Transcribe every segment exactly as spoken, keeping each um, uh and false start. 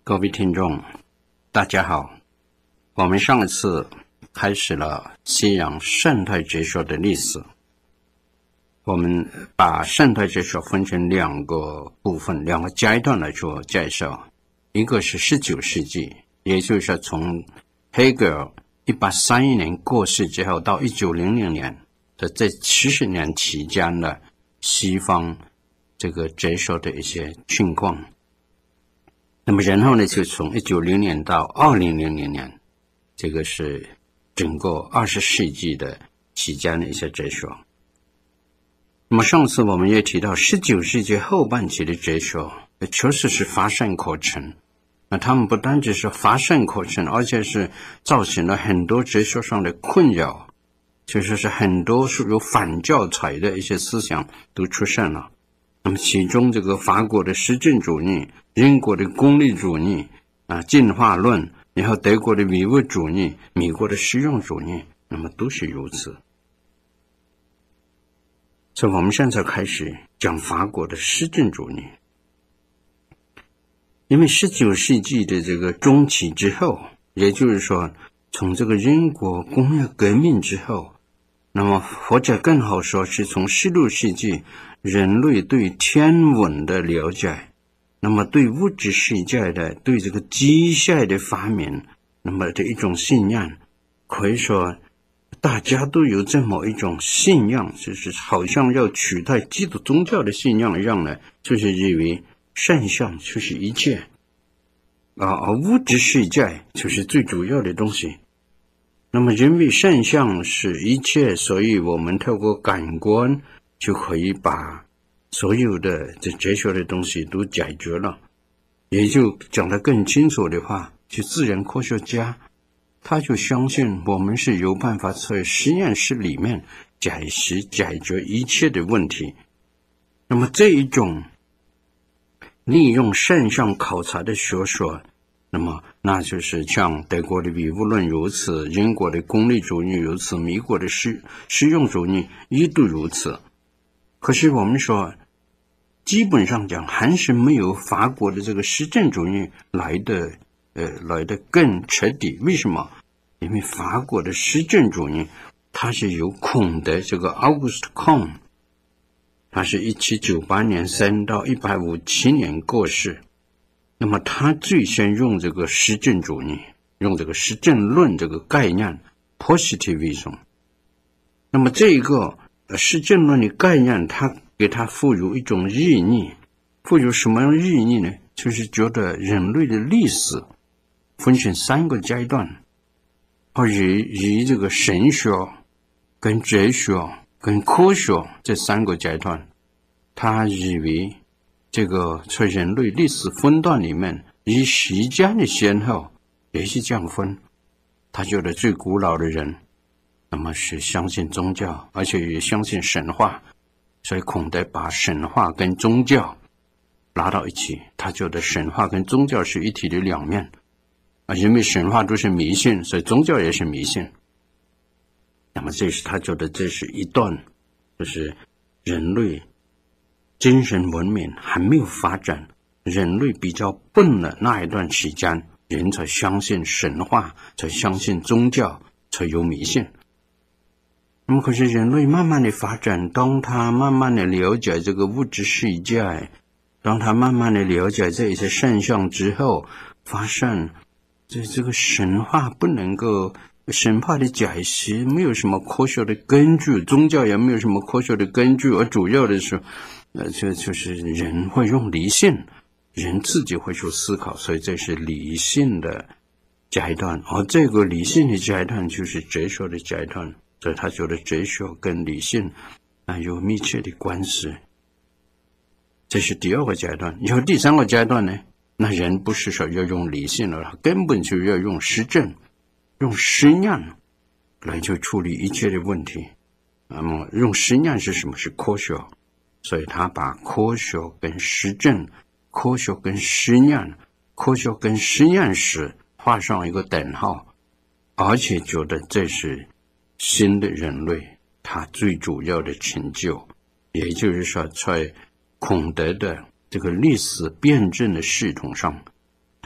各位听众大家好，我们上一次开始了西洋生态哲学的历史，我们把生态哲学分成两个部分两个阶段来做介绍。一个是十九世纪，也就是从黑格尔一八三一年过世之后到一九零零年的这七十年期间的西方这个哲学的一些情况。那么然后呢，就从一九零年到二零零零年，这个是整个二十世纪的期间的一些哲学。那么上次我们也提到十九世纪后半期的哲学确实是乏善可陈，那他们不单只是乏善可陈，而且是造成了很多哲学上的困扰，就是是很多是有反教材的一些思想都出现了。那么其中这个法国的实证主义，英国的功利主义啊，进化论，然后德国的唯物主义，美国的实用主义，那么都是如此。所以我们现在开始讲法国的实证主义。因为十九世纪的这个中期之后，也就是说从这个英国工业革命之后，那么或者更好说是从十六世纪人类对天文的了解，那么对物质世界的对这个机械的发明，那么的一种信仰，可以说大家都有这么一种信仰，就是好像要取代基督宗教的信仰一样呢，就是以为圣像就是一切啊，而物质世界就是最主要的东西。那么因为圣像是一切，所以我们透过感官就可以把所有的这哲学的东西都解决了。也就讲得更清楚的话，就自然科学家他就相信我们是有办法在实验室里面解析解决一切的问题。那么这一种利用圣像考察的学说，那么那就是像德国的唯物论如此，英国的功利主义如此，美国的实实用主义一度如此。可是我们说基本上讲还是没有法国的这个实证主义来的呃来的更彻底。为什么？因为法国的实证主义它是由孔德这个 Auguste Comte， 他是一七九八年生到一八五七年过世。那么他最先用这个实证主义，用这个实证论这个概念 positivism。 那么这个实证论的概念，他给他赋予一种意义。赋予什么样的意义呢？就是觉得人类的历史分成三个阶段，而以以这个神学跟哲学跟科学这三个阶段，他以为这个在人类历史分段里面，以时间的先后也是这样分。他觉得最古老的人那么是相信宗教，而且也相信神话，所以孔德把神话跟宗教拉到一起，他觉得神话跟宗教是一体的两面啊，因为神话都是迷信，所以宗教也是迷信。那么这是他觉得这是一段，就是人类精神文明还没有发展，人类比较笨的那一段时间，人才相信神话，才相信宗教，才有迷信。那么可是人类慢慢的发展，当他慢慢的了解这个物质世界，当他慢慢的了解这一些现象之后，发现这这个神话不能够，神话的解析没有什么科学的根据，宗教也没有什么科学的根据，而主要的是呃，就就是人会用理性，人自己会去思考，所以这是理性的阶段，而这个理性的阶段就是哲学的阶段，所以他觉得哲学跟理性啊有密切的关系。这是第二个阶段。以后第三个阶段呢，那人不是说要用理性了，根本就要用实证，用实验来去处理一切的问题。那么用实验是什么？是科学。所以他把科学跟实证、科学跟实验、科学跟实验室画上一个等号，而且觉得这是新的人类他最主要的成就。也就是说，在孔德的这个历史辩证的系统上，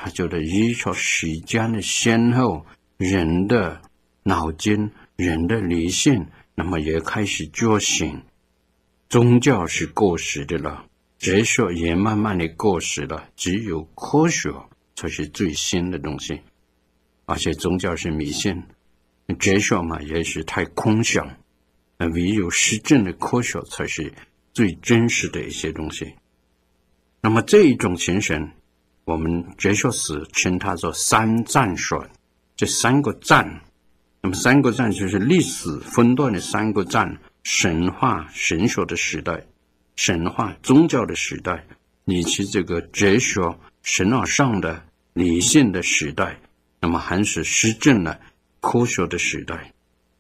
他觉得依照时间的先后，人的脑筋、人的理性，那么也开始觉醒。宗教是过时的了，哲学也慢慢的过时了，只有科学才是最新的东西。而且宗教是迷信，哲学嘛也是太空想，唯有实证的科学才是最真实的一些东西。那么这一种形成，我们哲学史称它做三战学，这三个战，那么三个战就是历史分段的三个战：神话神学的时代，神话宗教的时代，以及这个哲学神而上的理性的时代，那么还是实证的科学的时代。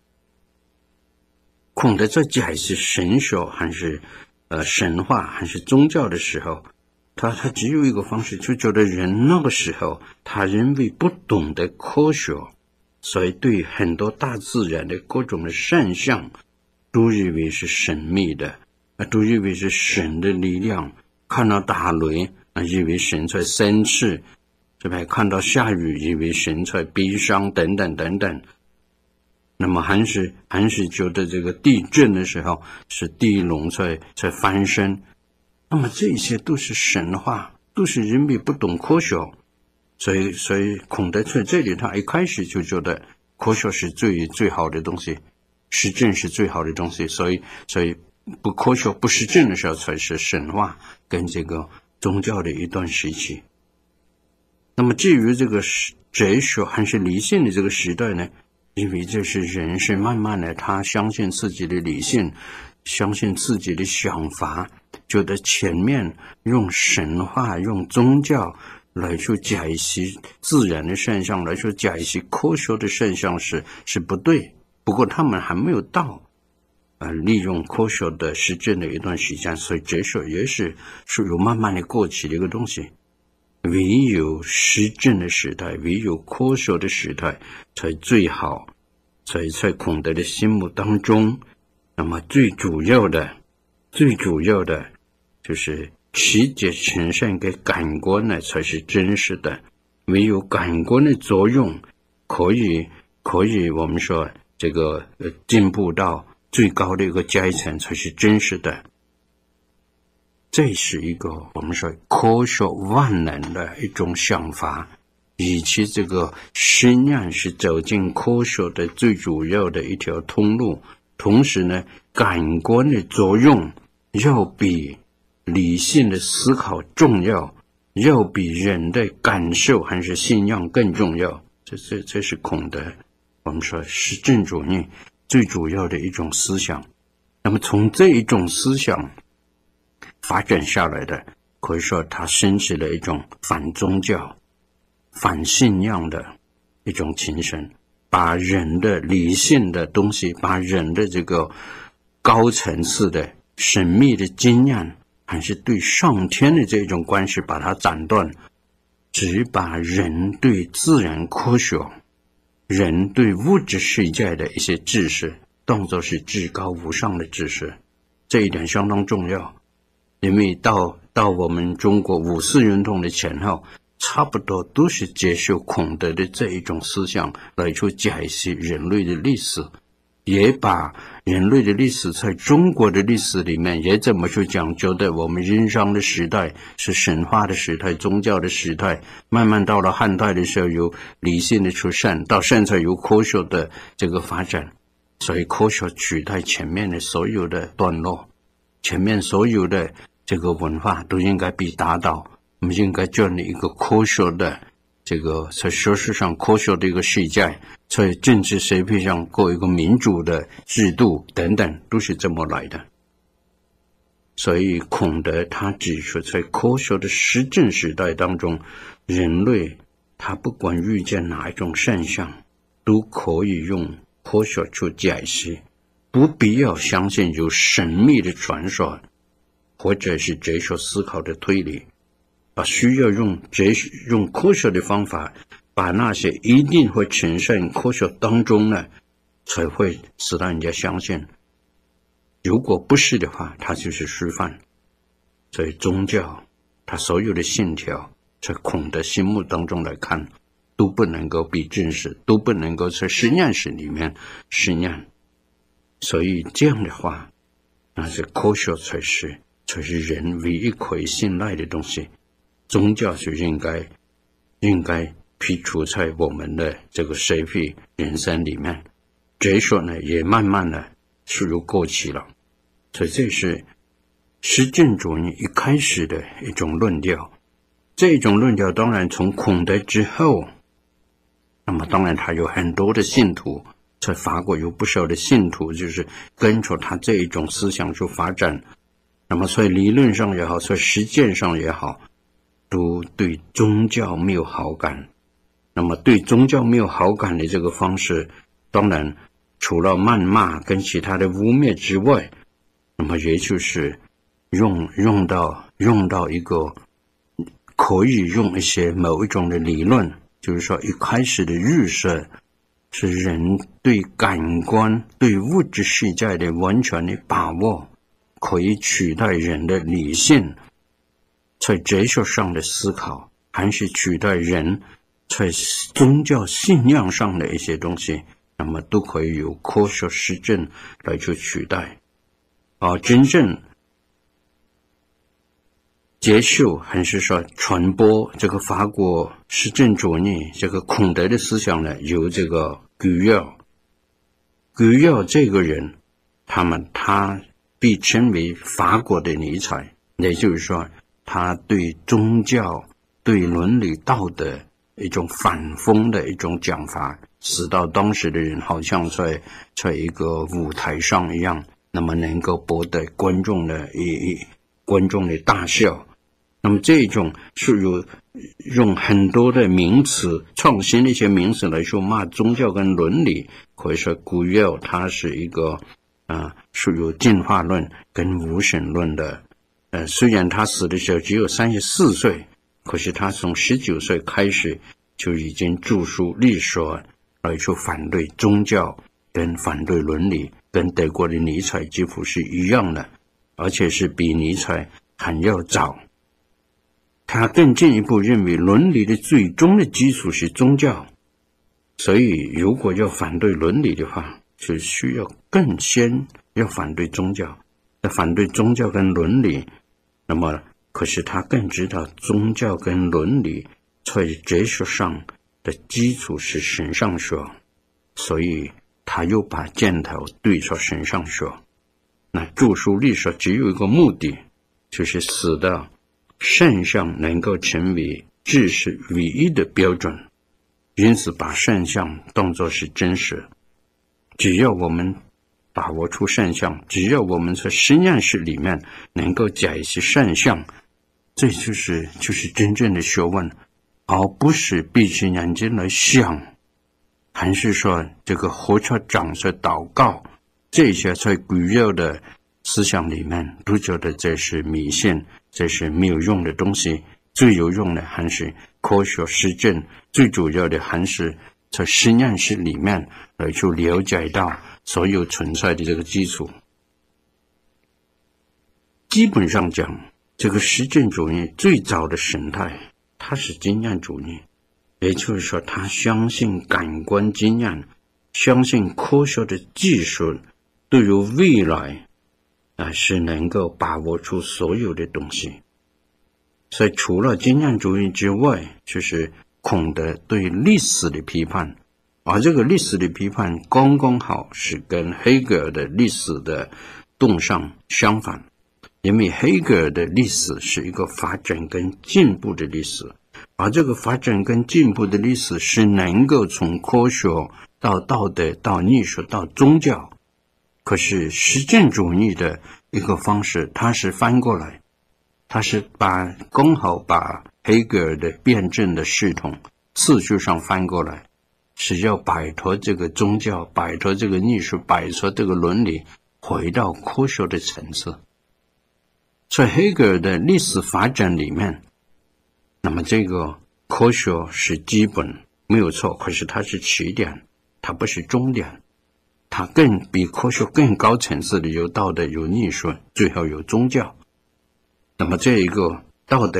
孔德在解释神学还是呃神话还是宗教的时候，他他只有一个方式，就觉得人那个时候他认为不懂得科学，所以对很多大自然的各种的现象都认为是神秘的，都认为是神的力量。看到打雷，以为神在生气，是吧？看到下雨，以为神在悲伤，等等等等。那么还是还是觉得这个地震的时候是地龙在在翻身。那么这些都是神话，都是人们不懂科学。所以所以孔德在这里他一开始就觉得科学是最最好的东西，实证是最好的东西，所以所以不科学不实证的时候才是神话跟这个宗教的一段时期。那么至于这个哲学还是理性的这个时代呢，因为这是人是慢慢的他相信自己的理性，相信自己的想法，觉得前面用神话用宗教来去解析自然的现象，来去解析科学的现象是是不对。不过他们还没有到呃利用科学的实证的一段时间，所以哲学也是是有慢慢的过去的一个东西。唯有实证的时代，唯有科学的时代才最好。所以在孔德的心目当中，那么最主要的最主要的就是世界呈现给感官呢才是真实的，唯有感官的作用可以可以我们说这个呃进步到最高的一个阶层才是真实的。这是一个我们说科学万能的一种想法，以及这个实验是走进科学的最主要的一条通路。同时呢，感官的作用要比理性的思考重要，要比人的感受还是信仰更重要。这这这是孔德我们说实证主义最主要的一种思想。那么从这一种思想发展下来的，可以说它升起了一种反宗教反信仰的一种精神，把人的理性的东西，把人的这个高层次的神秘的经验还是对上天的这种关系把它斩断，只把人对自然科学，人对物质世界的一些知识当作是至高无上的知识。这一点相当重要，因为到到我们中国五四运动的前后，差不多都是接受孔德的这一种思想来去解析人类的历史，也把人类的历史在中国的历史里面也这么去讲，觉得我们殷商的时代是神话的时代，宗教的时代，慢慢到了汉代的时候有理性的出现，到现在有科学的这个发展，所以科学取代前面的所有的段落，前面所有的这个文化都应该被打倒，我们应该建立一个科学的这个在学识上科学的一个世界，在政治社会上过一个民主的制度等等，都是这么来的。所以孔德他指出，在科学的实证时代当中，人类他不管遇见哪一种现象，都可以用科学去解析，不必要相信有神秘的传说或者是哲学思考的推理，而需要用哲学用科学的方法把那些一定会呈现科学当中呢，才会使让人家相信。如果不是的话，它就是虚幻。所以宗教它所有的信条在孔的心目当中来看，都不能够比正史，都不能够在实验室里面实验。所以这样的话，那是科学才是才是人唯一可以信赖的东西。宗教是应该应该剔除在我们的这个社会人生里面。哲学呢，也慢慢的属于过期了。所以这是实证主义一开始的一种论调。这种论调当然从孔德之后，那么当然他有很多的信徒，在法国有不少的信徒就是跟着他这一种思想去发展。那么所以理论上也好，在实践上也好，都对宗教没有好感。那么对宗教没有好感的这个方式，当然除了谩骂跟其他的污蔑之外，那么也就是用用到用到一个可以用一些某一种的理论，就是说一开始的预设是人对感官对物质世界的完全的把握，可以取代人的理性在哲学上的思考，还是取代人在宗教信仰上的一些东西，那么都可以由科学实证来去取代。而真正接受还是说传播这个法国实证主义这个孔德的思想呢，由这个古耀古耀这个人，他们他被称为法国的尼采，也就是说他对宗教对伦理道德一种反讽的一种讲法，使到当时的人好像在在一个舞台上一样，那么能够博得观众的一观众的大笑。那么这种是有用很多的名词，创新的一些名词来说骂宗教跟伦理，可以说古耀他是一个啊，属于进化论跟无神论的。呃，虽然他死的时候只有三十四岁，可是他从十九岁开始就已经著书立说来说反对宗教跟反对伦理，跟德国的尼采几乎是一样的，而且是比尼采还要早。他更进一步认为伦理的最终的基础是宗教，所以如果要反对伦理的话，是需要更先要反对宗教，要反对宗教跟伦理。那么可是他更知道宗教跟伦理在哲学上的基础是神上学，所以他又把箭头对着神上学。那著书立说只有一个目的，就是使得圣像能够成为知识唯一的标准，因此把圣像当作是真实。只要我们把握出圣像，只要我们在实验室里面能够解析圣像，这就是就是真正的学问，而不是闭起眼睛来想，还是说这个合着掌舌祷告，这些在古耀的思想里面都觉得这是迷信，这是没有用的东西。最有用的还是科学实证，最主要的还是在实验室里面来去了解到所有存在的这个基础。基本上讲，这个实证主义最早的形态，它是经验主义，也就是说他相信感官经验，相信科学的技术对于未来啊是能够把握出所有的东西。所以除了经验主义之外，就是孔德对历史的批判，而这个历史的批判刚刚好是跟黑格尔的历史的动向相反，因为黑格尔的历史是一个发展跟进步的历史，而这个发展跟进步的历史是能够从科学到道德到艺术到宗教。可是实证主义的一个方式，它是翻过来，它是把刚好把黑格尔的辩证的系统次序上翻过来，是要摆脱这个宗教，摆脱这个艺术，摆脱这个伦理，回到科学的层次。在黑格尔的历史发展里面，那么这个科学是基本没有错，可是它是起点，它不是终点，它更比科学更高层次的有道德有艺术，最后有宗教。那么这一个道德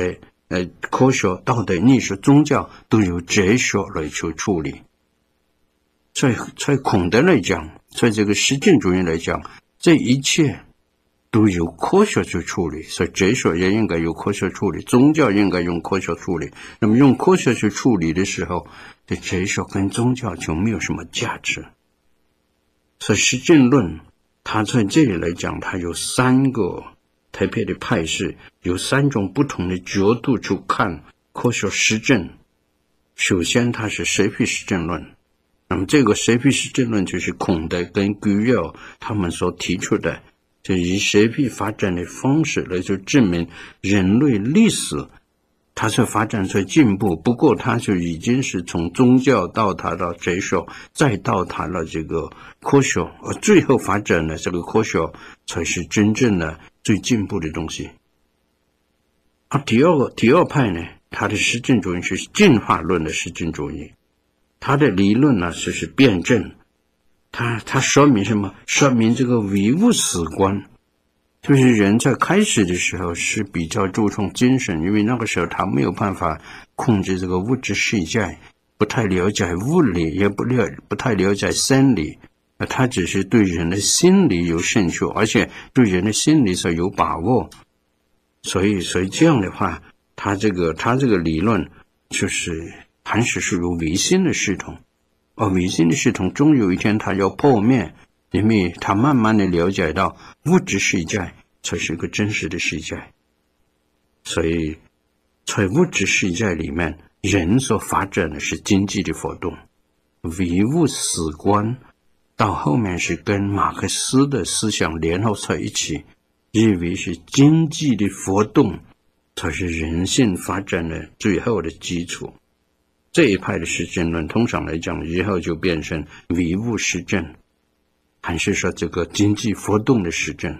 呃，科学、道德、历史、宗教都由哲学来去处理。在在孔德来讲，在这个实证主义来讲，这一切都由科学去处理，所以哲学也应该由科学处理，宗教应该用科学处理。那么用科学去处理的时候，这哲学跟宗教就没有什么价值。所以实证论它在这里来讲，它有三个特别的派系，有三种不同的角度去看科学实证。首先它是谁批实证论，那么这个谁批实证论就是孔德跟居尧他们所提出的，就以谁批发展的方式来去证明人类历史它是发展出进步，不过它就已经是从宗教到它的哲学，再到它的这个科学，而最后发展的这个科学才是真正的最进步的东西。而第二个第二派呢，它的实证主义是进化论的实证主义，它的理论呢就是辩证，它它说明什么？说明这个唯物史观。就是人在开始的时候是比较注重精神，因为那个时候他没有办法控制这个物质世界，不太了解物理，也不了不太了解生理，他只是对人的心理有兴趣，而且对人的心理是有把握。所以所以这样的话，他这个他这个理论就是还是属于唯心的系统，而唯心的系统终有一天它要破灭，因为他慢慢的了解到物质世界才是一个真实的世界。所以在物质世界里面，人所发展的是经济的活动，唯物史观到后面是跟马克思的思想联合在一起，认为是经济的活动才是人性发展的最后的基础。这一派的实证论通常来讲以后就变成唯物实证，还是说这个经济活动的实证。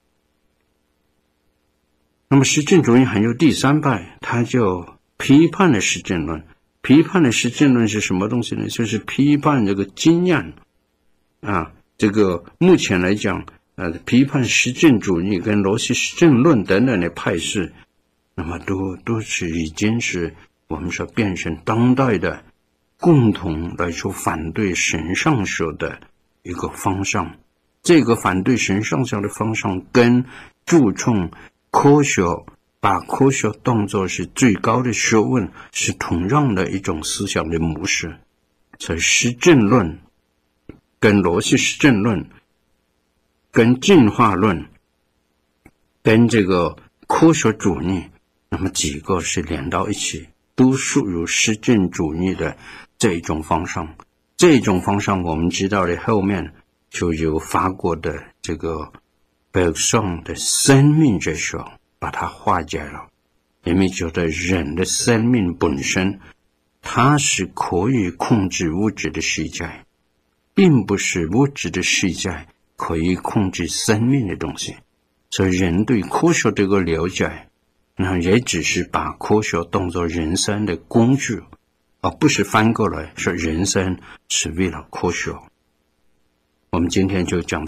那么实证主义还有第三派，它叫批判的实证论。批判的实证论是什么东西呢？就是批判这个经验啊，这个目前来讲呃，批判实证主义跟罗西实证论等等的派系，那么都都是已经是我们说变成当代的共同来说反对神上学的一个方向。这个反对神上学的方向跟注重科学，把科学当作是最高的学问，是同样的一种思想的模式。所以实证论跟罗西实证论跟进化论跟这个科学主义，那么几个是连到一起，都属于实证主义的这一种方向。这种方向我们知道的后面就有法国的这个北宋的生命哲学把它化解了，因为觉得人的生命本身它是可以控制物质的世界，并不是物质的世界可以控制生命的东西。所以人对科学这个了解，那也只是把科学当作人生的工具，而不是翻过来说人生是为了科学。我们今天就讲